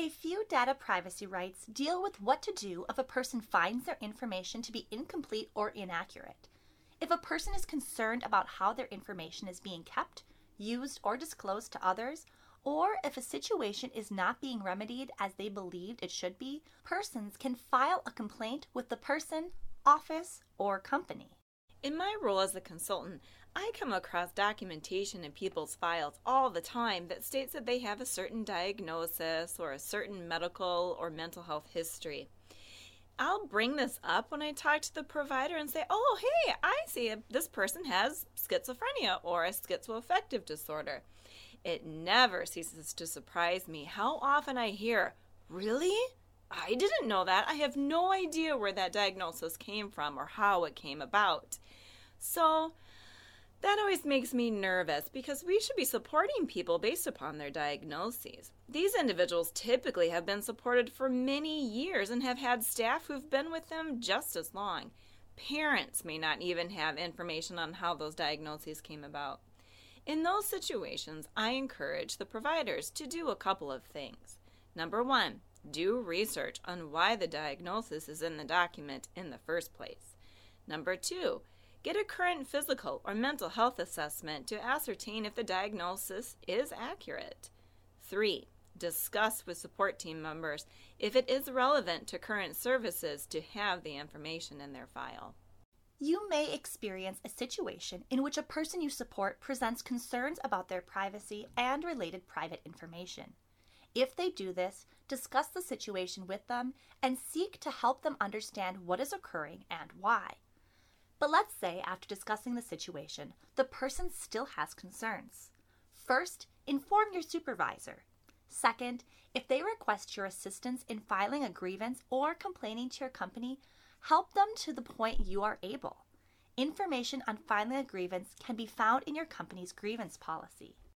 A few data privacy rights deal with what to do if a person finds their information to be incomplete or inaccurate. If a person is concerned about how their information is being kept, used, or disclosed to others, or if a situation is not being remedied as they believed it should be, persons can file a complaint with the person, office, or company. In my role as a consultant, I come across documentation in people's files all the time that states that they have a certain diagnosis or a certain medical or mental health history. I'll bring this up when I talk to the provider and say, oh, hey, I see this person has schizophrenia or a schizoaffective disorder. It never ceases to surprise me how often I hear, really? I didn't know that. I have no idea where that diagnosis came from or how it came about. So that always makes me nervous because we should be supporting people based upon their diagnoses. These individuals typically have been supported for many years and have had staff who've been with them just as long. Parents may not even have information on how those diagnoses came about. In those situations, I encourage the providers to do a couple of things. Number one, do research on why the diagnosis is in the document in the first place. Number two, get a current physical or mental health assessment to ascertain if the diagnosis is accurate. 3. Discuss with support team members if it is relevant to current services to have the information in their file. You may experience a situation in which a person you support presents concerns about their privacy and related private information. If they do this, discuss the situation with them and seek to help them understand what is occurring and why. But let's say after discussing the situation, the person still has concerns. First, inform your supervisor. Second, if they request your assistance in filing a grievance or complaining to your company, help them to the point you are able. Information on filing a grievance can be found in your company's grievance policy.